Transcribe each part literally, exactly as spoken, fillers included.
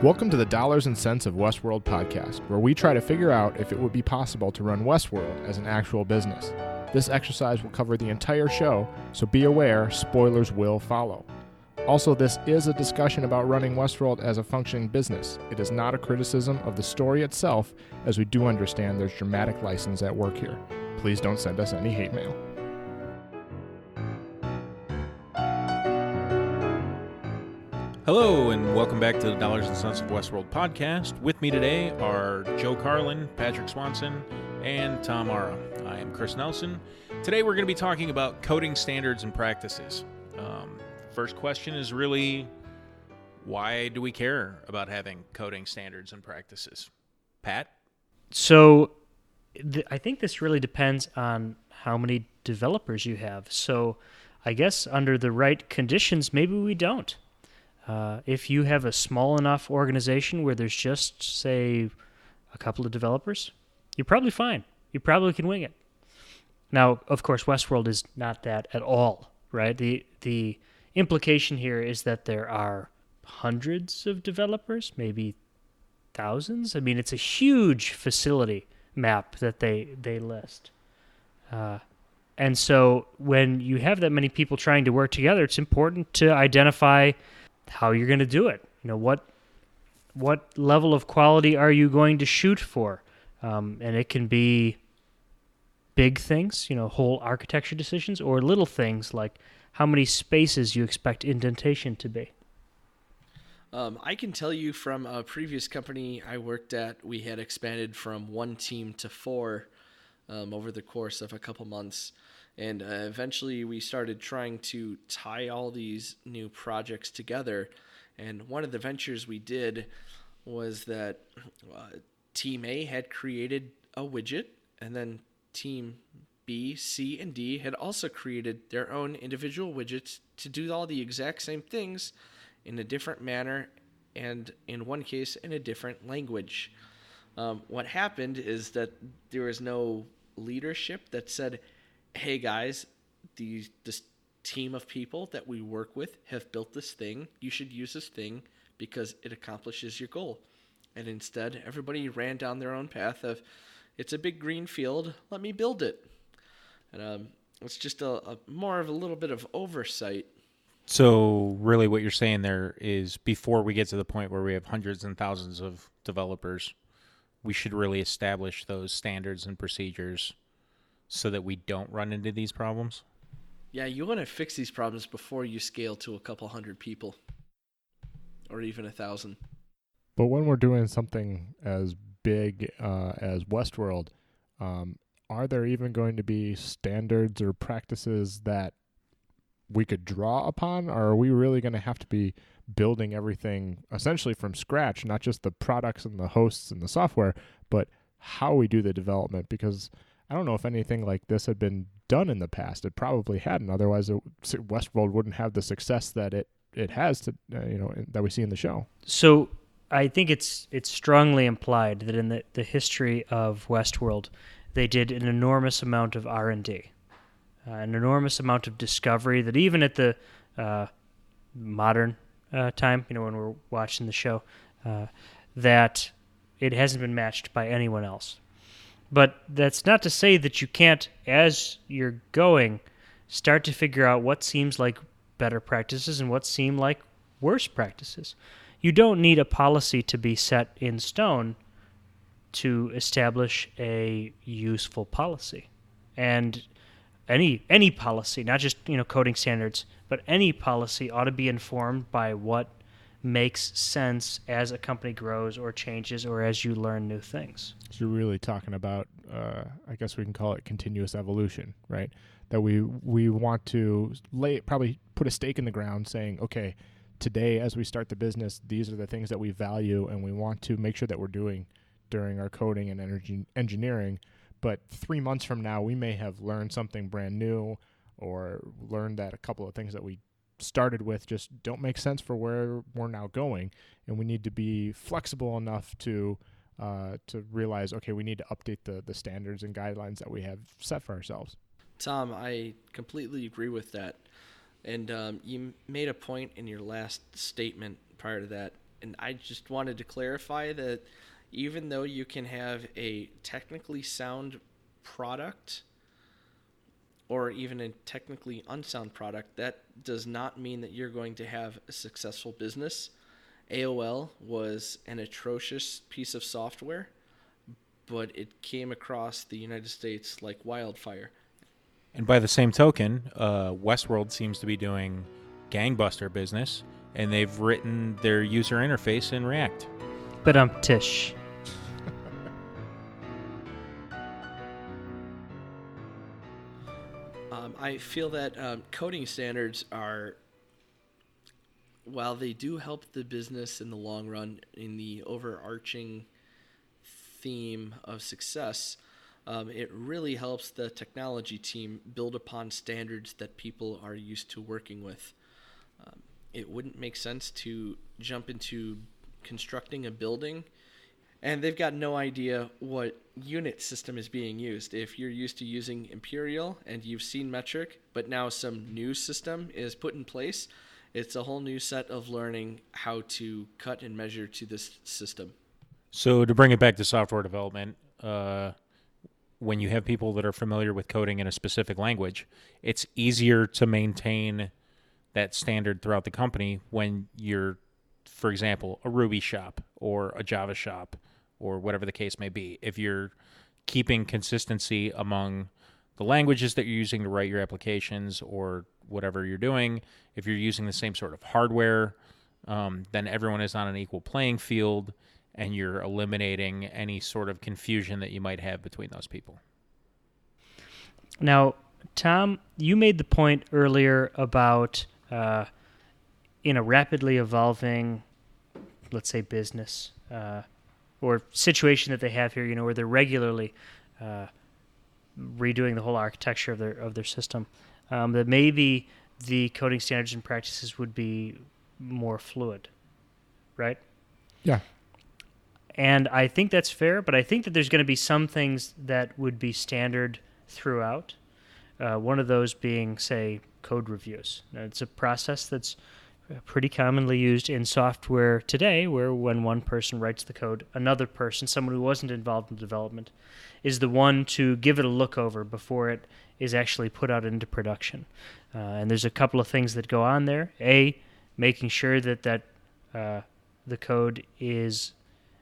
Welcome to the Dollars and Cents of Westworld podcast, where we try to figure out if it would be possible to run Westworld as an actual business. This exercise will cover the entire show, so be aware, spoilers will follow. Also, this is a discussion about running Westworld as a functioning business. It is not a criticism of the story itself, as we do understand there's dramatic license at work here. Please don't send us any hate mail. Hello, and welcome back to the Dollars and Cents of Westworld podcast. With me today are Joe Carlin, Patrick Swanson, and Tom Ara. I am Chris Nelson. Today we're going to be talking about coding standards and practices. Um, first question is really, why do we care about having coding standards and practices? Pat? So th- I think this really depends on how many developers you have. So I guess under the right conditions, maybe we don't. Uh, if you have a small enough organization where there's just, say, a couple of developers, you're probably fine. You probably can wing it. Now, of course, Westworld is not that at all, right? The the implication here is that there are hundreds of developers, maybe thousands. I mean, it's a huge facility map that they, they list. Uh, and so when you have that many people trying to work together, it's important to identify how you're going to do it. You know, what what level of quality are you going to shoot for? Um, and it can be big things, you know, whole architecture decisions, or little things like how many spaces you expect indentation to be. Um, I can tell you from a previous company I worked at, we had expanded from one team to four um, over the course of a couple months. And uh, eventually we started trying to tie all these new projects together. And one of the ventures we did was that uh, Team A had created a widget, and then Team B, C, and D had also created their own individual widgets to do all the exact same things in a different manner, and in one case, in a different language. Um, what happened is that there was no leadership that said, hey guys, the, this team of people that we work with have built this thing. You should use this thing because it accomplishes your goal. And instead, everybody ran down their own path of, it's a big green field, let me build it. And um, it's just a, a more of a little bit of oversight. So really what you're saying there is before we get to the point where we have hundreds and thousands of developers, we should really establish those standards and procedures so that we don't run into these problems? Yeah, you want to fix these problems before you scale to a couple hundred people. Or even a thousand. But when we're doing something as big uh, as Westworld, um, are there even going to be standards or practices that we could draw upon? Or are we really going to have to be building everything essentially from scratch, not just the products and the hosts and the software, but how we do the development? Because I don't know if anything like this had been done in the past. It probably hadn't. Otherwise, it, Westworld wouldn't have the success that it, it has to, uh, you know, that we see in the show. So I think it's it's strongly implied that in the, the history of Westworld, they did an enormous amount of R and D, uh, an enormous amount of discovery that even at the uh, modern uh, time, you know, when we're watching the show, uh, that it hasn't been matched by anyone else. But that's not to say that you can't, as you're going, start to figure out what seems like better practices and what seem like worse practices. You don't need a policy to be set in stone to establish a useful policy. And any any policy, not just, you know, coding standards, but any policy ought to be informed by what makes sense as a company grows or changes or as you learn new things. So you're really talking about, uh, I guess we can call it continuous evolution, right? That we we want to lay probably put a stake in the ground saying, okay, today as we start the business, these are the things that we value and we want to make sure that we're doing during our coding and energy engineering. But three months from now, we may have learned something brand new or learned that a couple of things that we started with just don't make sense for where we're now going, and we need to be flexible enough to uh, to realize, okay, we need to update the the standards and guidelines that we have set for ourselves. Tom, I completely agree with that. And um, you made a point in your last statement prior to that and I just wanted to clarify that even though you can have a technically sound product or even a technically unsound product, that does not mean that you're going to have a successful business. A O L was an atrocious piece of software, but it came across the United States like wildfire. And by the same token, uh, Westworld seems to be doing gangbuster business, and they've written their user interface in React. But um, Tish. um, I feel that um, coding standards are, while they do help the business in the long run in the overarching theme of success, um, it really helps the technology team build upon standards that people are used to working with. Um, it wouldn't make sense to jump into constructing a building and they've got no idea what unit system is being used. If you're used to using Imperial and you've seen Metric, but now some new system is put in place, it's a whole new set of learning how to cut and measure to this system. So to bring it back to software development, uh, when you have people that are familiar with coding in a specific language, it's easier to maintain that standard throughout the company when you're, for example, a Ruby shop or a Java shop or whatever the case may be. If you're keeping consistency among the languages that you're using to write your applications or whatever you're doing, if you're using the same sort of hardware, um, then everyone is on an equal playing field, and you're eliminating any sort of confusion that you might have between those people. Now, Tom, you made the point earlier about uh, in a rapidly evolving, let's say, business uh, or situation that they have here, you know, where they're regularly uh, redoing the whole architecture of their of their system, um, that maybe the coding standards and practices would be more fluid, right? Yeah. And I think that's fair, but I think that there's going to be some things that would be standard throughout. Uh, one of those being, say, code reviews. Now, it's a process that's pretty commonly used in software today, where when one person writes the code, another person, someone who wasn't involved in development, is the one to give it a look over before it is actually put out into production. Uh, and there's a couple of things that go on there. A, making sure that, that uh, the code is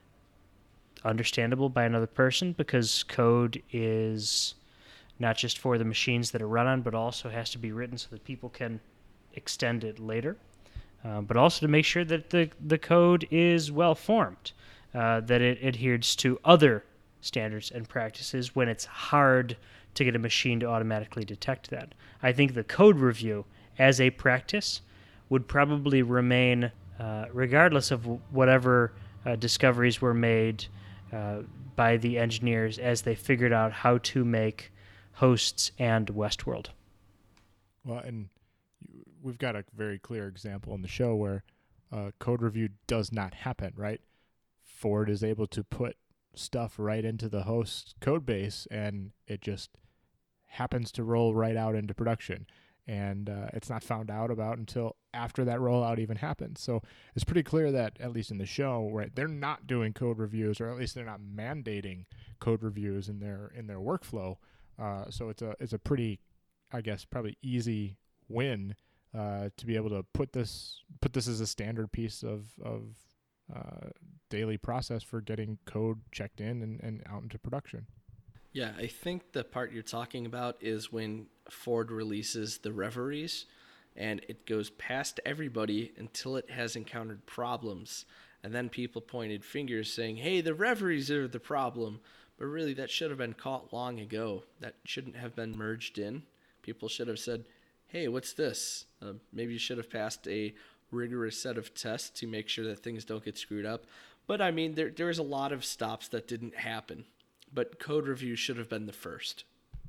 understandable by another person, because code is not just for the machines that are run on, but also has to be written so that people can extend it later. Uh, but also to make sure that the, the code is well formed, uh, that it adheres to other standards and practices when it's hard to get a machine to automatically detect that. I think the code review as a practice would probably remain uh, regardless of whatever uh, discoveries were made Uh, by the engineers as they figured out how to make hosts and Westworld. Well, and you, we've got a very clear example in the show where uh, code review does not happen, right? Ford is able to put stuff right into the host code base, and it just happens to roll right out into production. And uh, it's not found out about until after that rollout even happens. So it's pretty clear that, at least in the show, right, they're not doing code reviews, or at least they're not mandating code reviews in their in their workflow. Uh, so it's a it's a pretty, I guess, probably easy win uh, to be able to put this put this as a standard piece of of uh, daily process for getting code checked in and, and out into production. Yeah, I think the part you're talking about is when Ford releases the Reveries, and it goes past everybody until it has encountered problems. And then people pointed fingers saying, hey, the Reveries are the problem. But really, that should have been caught long ago. That shouldn't have been merged in. People should have said, hey, what's this? Uh, maybe you should have passed a rigorous set of tests to make sure that things don't get screwed up. But, I mean, there there's a lot of stops that didn't happen. But code review should have been the first.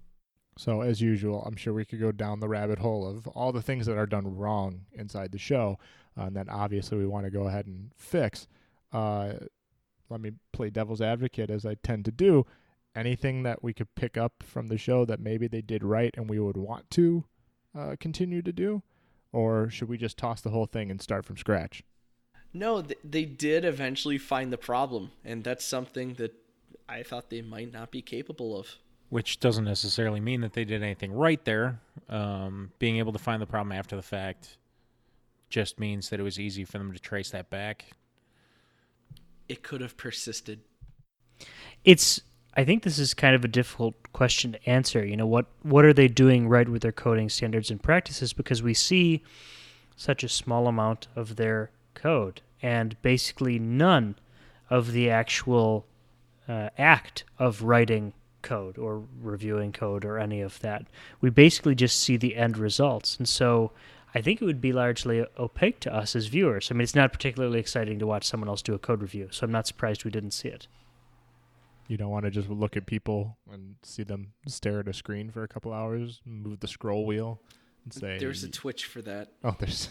So, as usual, I'm sure we could go down the rabbit hole of all the things that are done wrong inside the show, uh, and then obviously we want to go ahead and fix. Uh, let me play devil's advocate, as I tend to do. Anything that we could pick up from the show that maybe they did right and we would want to uh, continue to do? Or should we just toss the whole thing and start from scratch? No, th- they did eventually find the problem, and that's something that I thought they might not be capable of. Which doesn't necessarily mean that they did anything right there. Um, being able to find the problem after the fact just means that it was easy for them to trace that back. It could have persisted. It's. I think this is kind of a difficult question to answer. You know, what what are they doing right with their coding standards and practices? Because we see such a small amount of their code and basically none of the actual uh, act of writing code or reviewing code or any of that. We basically just see the end results. And so I think it would be largely opaque to us as viewers. I mean, it's not particularly exciting to watch someone else do a code review, so I'm not surprised we didn't see it. You don't want to just look at people and see them stare at a screen for a couple hours, move the scroll wheel, and say... There's a Twitch for that. Oh, there's...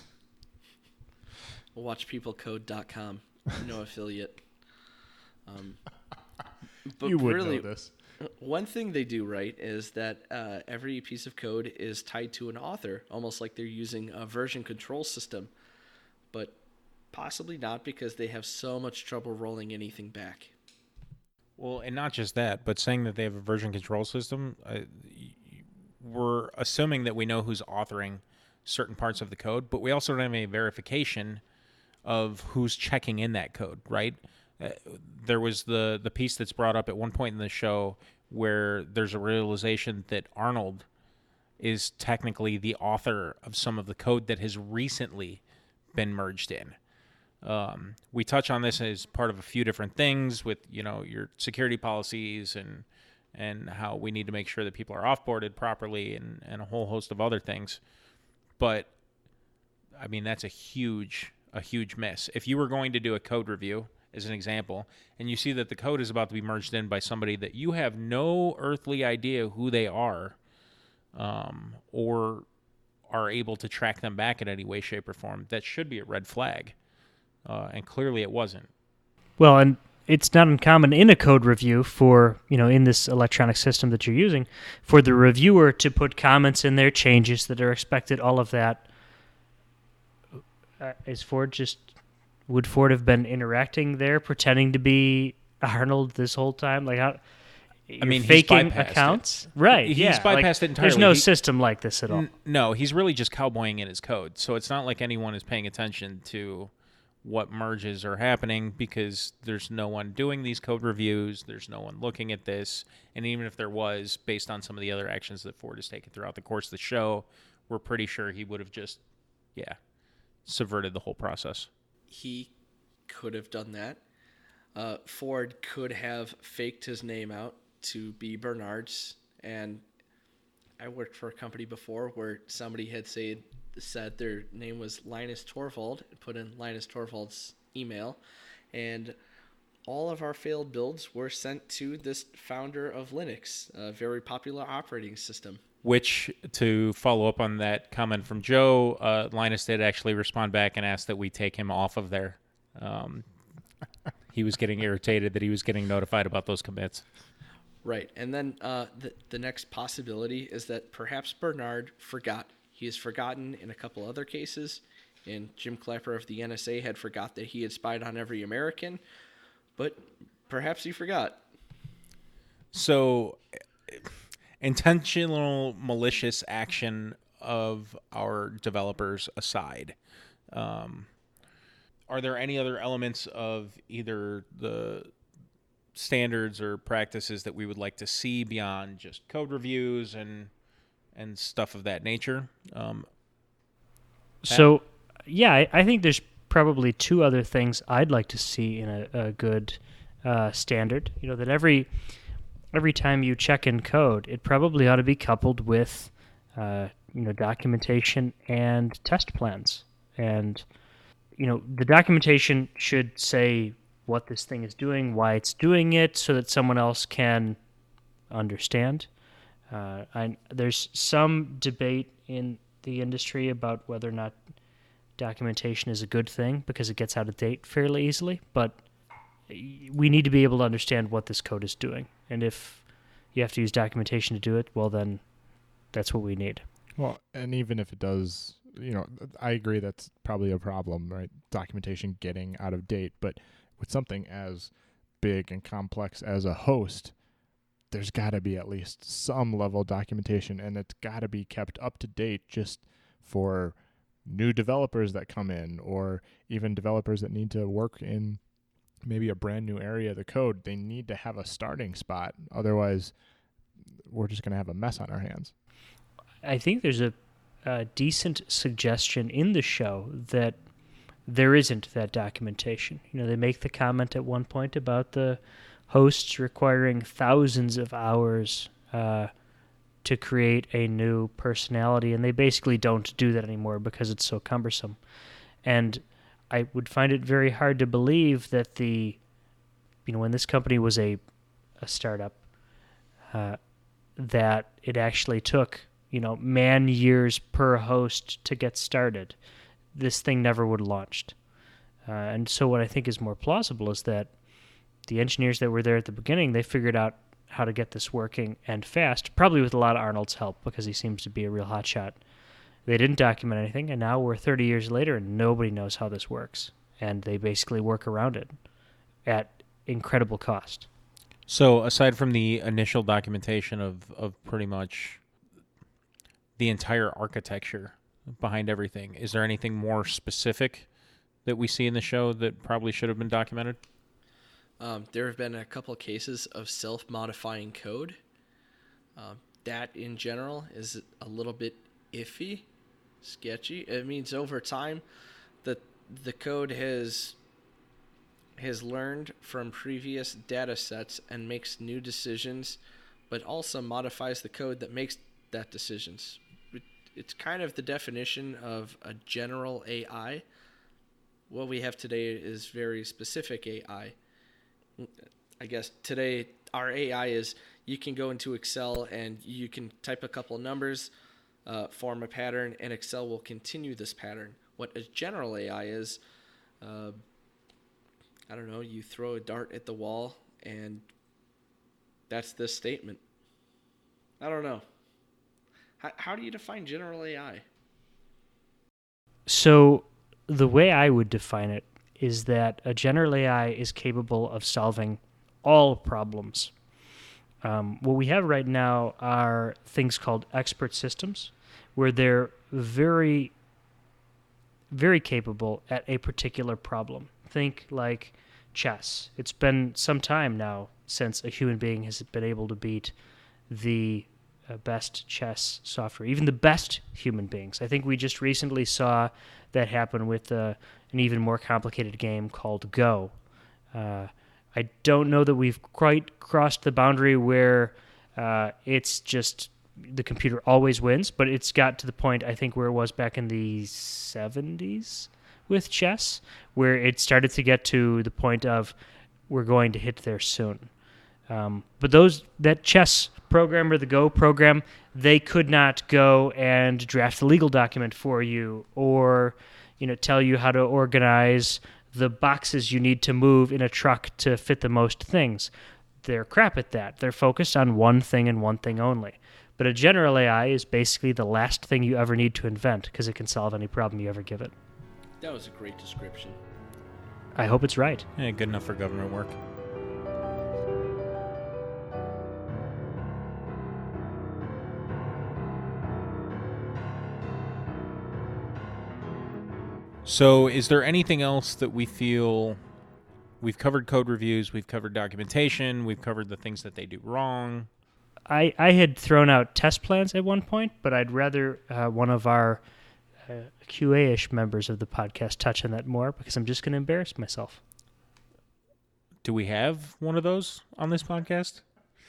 watch people code dot com. No affiliate. Um, but you would really, know this. One thing they do right is that uh, every piece of code is tied to an author, almost like they're using a version control system, but possibly not because they have so much trouble rolling anything back. Well, and not just that, but saying that they have a version control system, uh, we're assuming that we know who's authoring certain parts of the code, but we also don't have any verification of who's checking in that code, right? Uh, there was the, the piece that's brought up at one point in the show where there's a realization that Arnold is technically the author of some of the code that has recently been merged in. Um, we touch on this as part of a few different things with, you know, your security policies and and how we need to make sure that people are offboarded properly and, and a whole host of other things. But, I mean, that's a huge, a huge miss. If you were going to do a code review, as an example, and you see that the code is about to be merged in by somebody that you have no earthly idea who they are, um, or are able to track them back in any way, shape, or form, that should be a red flag. Uh, and clearly it wasn't. Well, and it's not uncommon in a code review for, you know, in this electronic system that you're using, for the reviewer to put comments in there, changes that are expected, all of that. Uh, is Ford just... Would Ford have been interacting there, pretending to be Arnold this whole time? Like, how? I mean, faking he's bypassed accounts, it. right? He's yeah, bypassed like, it entirely. There's no he, system like this at all. N- no, he's really just cowboying in his code. So it's not like anyone is paying attention to what merges are happening because there's no one doing these code reviews. There's no one looking at this. And even if there was, based on some of the other actions that Ford has taken throughout the course of the show, we're pretty sure he would have just, yeah, subverted the whole process. He could have done that. Uh, Ford could have faked his name out to be Bernard's. And I worked for a company before where somebody had said, said their name was Linus Torvald, put in Linus Torvald's email, and all of our failed builds were sent to this founder of Linux, a very popular operating system. Which, to follow up on that comment from Joe, uh, Linus did actually respond back and ask that we take him off of there. Um, he was getting irritated that he was getting notified about those commits. Right. And then uh, the, the next possibility is that perhaps Bernard forgot. He has forgotten in a couple other cases, and Jim Clapper of the N S A had forgot that he had spied on every American, but perhaps he forgot. So, intentional malicious action of our developers aside, um, are there any other elements of either the standards or practices that we would like to see beyond just code reviews and and stuff of that nature? Um, so, yeah, I, I think there's probably two other things I'd like to see in a, a good uh, standard. You know, that every every time you check in code, it probably ought to be coupled with uh, you know, documentation and test plans. And you know, the documentation should say what this thing is doing, why it's doing it, so that someone else can understand. Uh, I, there's some debate in the industry about whether or not documentation is a good thing because it gets out of date fairly easily, but we need to be able to understand what this code is doing. And if you have to use documentation to do it, well, then that's what we need. Well, and even if it does you know, I agree that's probably a problem, right? Documentation getting out of date, but with something as big and complex as a host, there's got to be at least some level of documentation, and it's got to be kept up to date just for new developers that come in, or even developers that need to work in maybe a brand new area of the code. They need to have a starting spot. Otherwise, we're just going to have a mess on our hands. I think there's a, a decent suggestion in the show that there isn't that documentation. You know, they make the comment at one point about the hosts requiring thousands of hours uh, to create a new personality, and they basically don't do that anymore because it's so cumbersome. And I would find it very hard to believe that the, you know, when this company was a, a startup, uh, that it actually took, you know, man years per host to get started. This thing never would have launched. Uh, and so what I think is more plausible is that the engineers that were there at the beginning, they figured out how to get this working and fast, probably with a lot of Arnold's help because he seems to be a real hotshot. They didn't document anything, and now we're thirty years later and nobody knows how this works. And they basically work around it at incredible cost. So aside from the initial documentation of, of pretty much the entire architecture behind everything, is there anything more specific that we see in the show that probably should have been documented? Um, there have been a couple cases of self-modifying code. Um, that, in general, is a little bit iffy, sketchy. It means over time that the code has has learned from previous data sets and makes new decisions, but also modifies the code that makes that decisions. It, it's kind of the definition of a general A I. What we have today is very specific A I. I guess today our A I is you can go into Excel and you can type a couple of numbers, uh, form a pattern, and Excel will continue this pattern. What a general A I is, uh, I don't know, you throw a dart at the wall and that's this statement. I don't know. How, how do you define general A I? So the way I would define it is that a general A I is capable of solving all problems. Um, what we have right now are things called expert systems, where they're very, very capable at a particular problem. Think like chess. It's been some time now since a human being has been able to beat the uh, best chess software, even the best human beings. I think we just recently saw that happen with uh, an even more complicated game called Go. Uh, I don't know that we've quite crossed the boundary where uh, it's just the computer always wins, but it's got to the point, I think, where it was back in the seventies with chess, where it started to get to the point of we're going to hit there soon. Um, but those that chess program or the Go program, they could not go and draft a legal document for you or, you know, tell you how to organize the boxes you need to move in a truck to fit the most things. They're crap at that. They're focused on one thing and one thing only. But a general A I is basically the last thing you ever need to invent because it can solve any problem you ever give it. That was a great description. I hope it's right. Yeah, good enough for government work. So is there anything else that we feel we've covered? Code reviews, we've covered documentation, we've covered the things that they do wrong. I, I had thrown out test plans at one point, but I'd rather uh, one of our uh, Q A-ish members of the podcast touch on that more because I'm just going to embarrass myself. Do we have one of those on this podcast?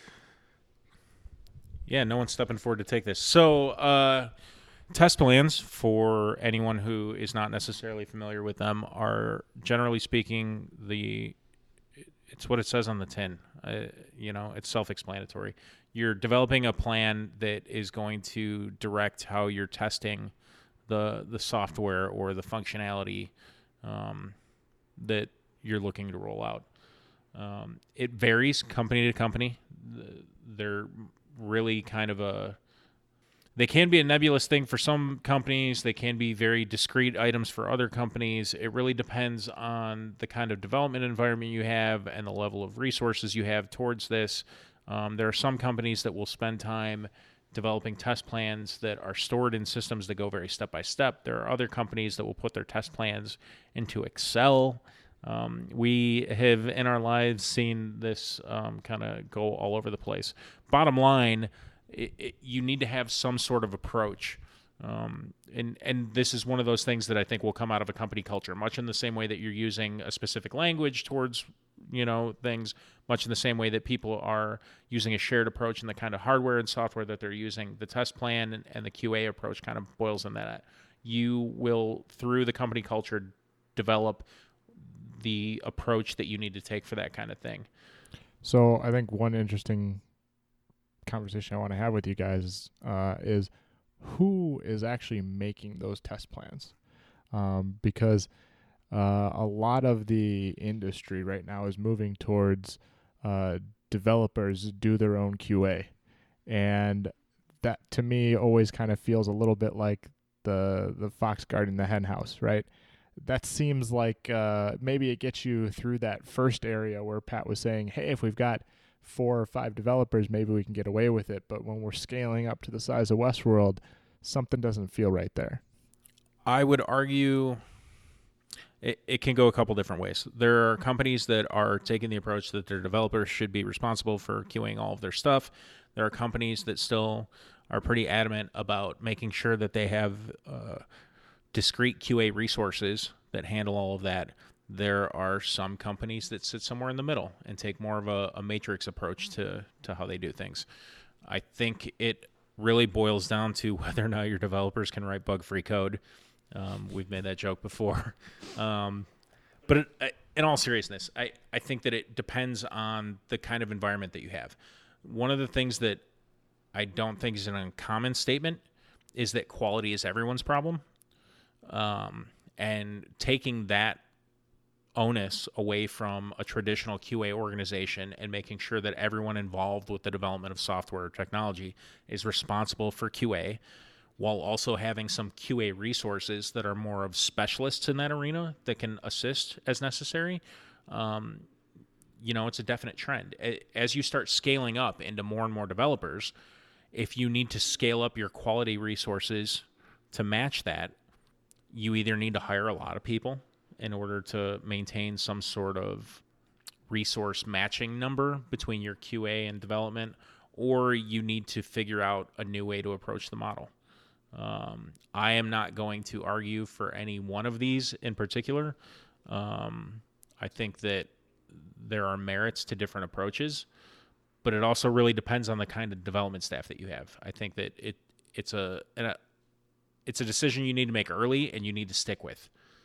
Yeah, no one's stepping forward to take this. So, uh, test plans, for anyone who is not necessarily familiar with them, are generally speaking the it's what it says on the tin. Uh, you know, it's self-explanatory. You're developing a plan that is going to direct how you're testing the the software or the functionality um, that you're looking to roll out. Um, it varies company to company. They're really kind of a they can be a nebulous thing for some companies. They can be very discrete items for other companies. It really depends on the kind of development environment you have and the level of resources you have towards this. Um, there are some companies that will spend time developing test plans that are stored in systems that go very step by step. There are other companies that will put their test plans into Excel. Um, we have in our lives seen this um, kind of go all over the place. Bottom line, It, it, you need to have some sort of approach. Um, and, and this is one of those things that I think will come out of a company culture, much in the same way that you're using a specific language towards, you know, things, much in the same way that people are using a shared approach in the kind of hardware and software that they're using. The test plan and, and the Q A approach kind of boils in that. You will, through the company culture, develop the approach that you need to take for that kind of thing. So I think one interesting conversation I want to have with you guys uh, is who is actually making those test plans, um, because uh, a lot of the industry right now is moving towards uh, developers do their own Q A, and that to me always kind of feels a little bit like the the fox guarding the hen house, right? That seems like uh, maybe it gets you through that first area where Pat was saying, hey, if we've got four or five developers, maybe we can get away with it. But when we're scaling up to the size of Westworld, something doesn't feel right there. I would argue it, it can go a couple different ways. There are companies that are taking the approach that their developers should be responsible for QAing all of their stuff. There are companies that still are pretty adamant about making sure that they have uh, discrete Q A resources that handle all of that. There are some companies that sit somewhere in the middle and take more of a, a matrix approach to, to how they do things. I think it really boils down to whether or not your developers can write bug-free code. Um, we've made that joke before. Um, but it, in all seriousness, I, I think that it depends on the kind of environment that you have. One of the things that I don't think is an uncommon statement is that quality is everyone's problem. Um, and taking that onus away from a traditional Q A organization and making sure that everyone involved with the development of software or technology is responsible for Q A, while also having some Q A resources that are more of specialists in that arena that can assist as necessary. Um, you know, it's a definite trend. As you start scaling up into more and more developers, if you need to scale up your quality resources to match that, you either need to hire a lot of people in order to maintain some sort of resource matching number between your Q A and development, or you need to figure out a new way to approach the model. Um, I am not going to argue for any one of these in particular. Um, I think that there are merits to different approaches, but it also really depends on the kind of development staff that you have. I think that it it's a, a it's a decision you need to make early and you need to stick with.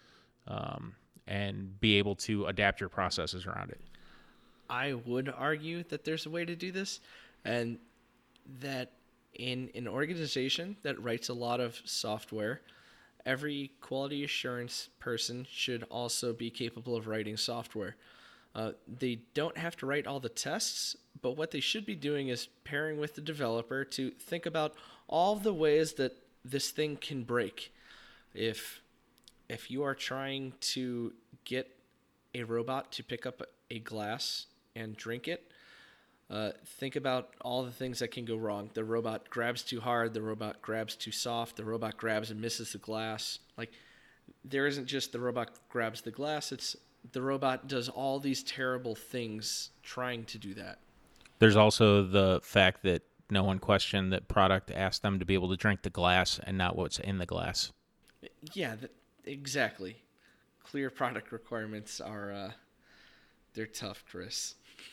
Um, and be able to adapt your processes around it. I would argue that there's a way to do this, and that in an organization that writes a lot of software, every quality assurance person should also be capable of writing software. Uh, they don't have to write all the tests, but what they should be doing is pairing with the developer to think about all the ways that this thing can break. If If you are trying to get a robot to pick up a glass and drink it, uh, think about all the things that can go wrong. The robot grabs too hard, the robot grabs too soft, the robot grabs and misses the glass. Like, there isn't just the robot grabs the glass, it's the robot does all these terrible things trying to do that. There's also the fact that no one questioned that product asked them to be able to drink the glass and not what's in the glass. Yeah, th- exactly. Clear product requirements are, uh, they're tough, Chris.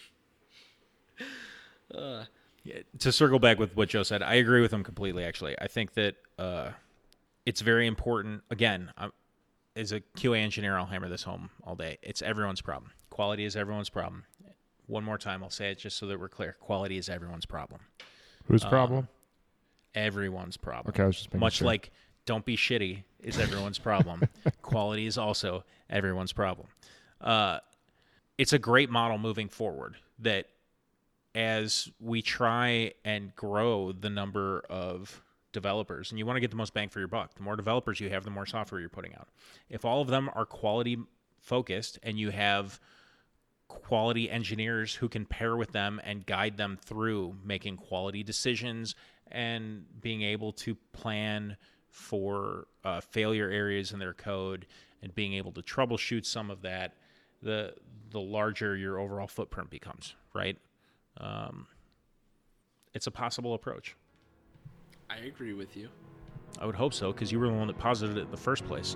uh, yeah, to circle back with what Joe said, I agree with him completely, actually. I think that uh, it's very important. Again, I'm, as a Q A engineer, I'll hammer this home all day. It's everyone's problem. Quality is everyone's problem. One more time, I'll say it just so that we're clear. Quality is everyone's problem. Whose um, problem? Everyone's problem. Okay, I was just making Much sure. like don't be shitty is everyone's problem. Quality is also everyone's problem. Uh, it's a great model moving forward that as we try and grow the number of developers, and you want to get the most bang for your buck. The more developers you have, the more software you're putting out. If all of them are quality focused and you have quality engineers who can pair with them and guide them through making quality decisions and being able to plan for uh, failure areas in their code and being able to troubleshoot some of that, the the larger your overall footprint becomes, right? Um, it's a possible approach. I agree with you. I would hope so, because you were the one that posited it in the first place.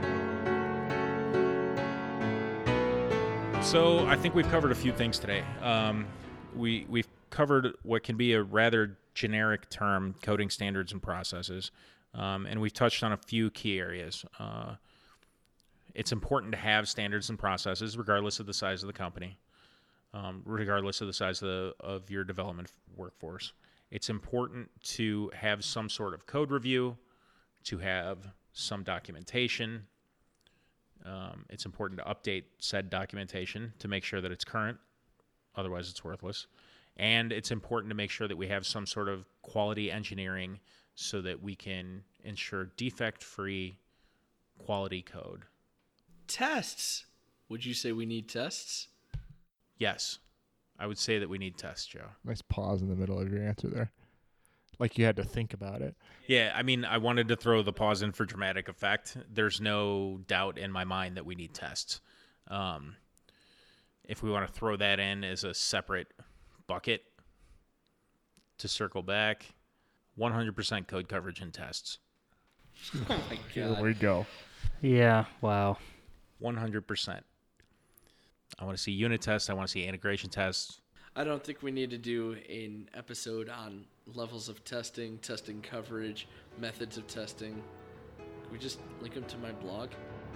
So I think we've covered a few things today. Um, we, we've covered what can be a rather generic term, coding standards and processes, um, and we've touched on a few key areas. Uh, it's important to have standards and processes regardless of the size of the company, um, regardless of the size of, the, of your development workforce. It's important to have some sort of code review, to have some documentation. Um, it's important to update said documentation to make sure that it's current. Otherwise, it's worthless. And it's important to make sure that we have some sort of quality engineering so that we can ensure defect-free quality code. Tests. Would you say we need tests? Yes. I would say that we need tests, Joe. Nice pause in the middle of your answer there. Like you had to think about it. Yeah, I mean, I wanted to throw the pause in for dramatic effect. There's no doubt in my mind that we need tests. Um, if we want to throw that in as a separate bucket to circle back, one hundred percent code coverage and tests. Oh my Here god. we go. Yeah, wow. one hundred percent. I want to see unit tests. I want to see integration tests. I don't think we need to do an episode on levels of testing, testing coverage, methods of testing. Can we just link them to my blog?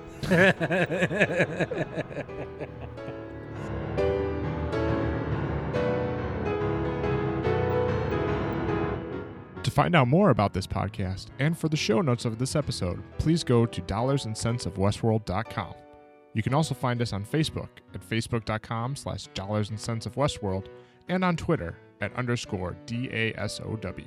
To find out more about this podcast and for the show notes of this episode, please go to dollars and cents of westworld dot com. You can also find us on Facebook at facebook.com slash dollars and cents of Westworld and on Twitter at underscore D A S O W.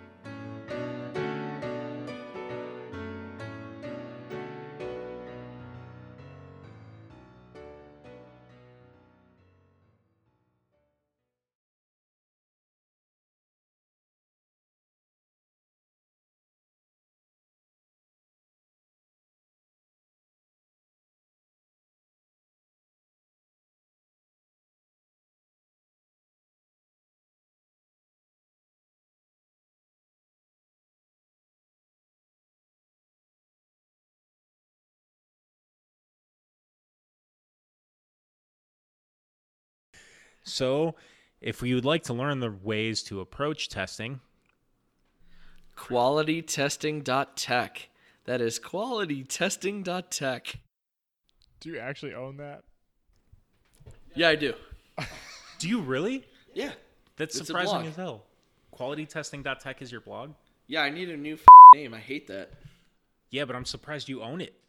So, if you would like to learn the ways to approach testing, quality testing dot tech. That is quality testing dot tech. Do you actually own that? Yeah, I do. do you really? Yeah. That's It's a surprising blog. as hell. quality testing dot tech is your blog? Yeah, I need a new f- name. I hate that. Yeah, but I'm surprised you own it.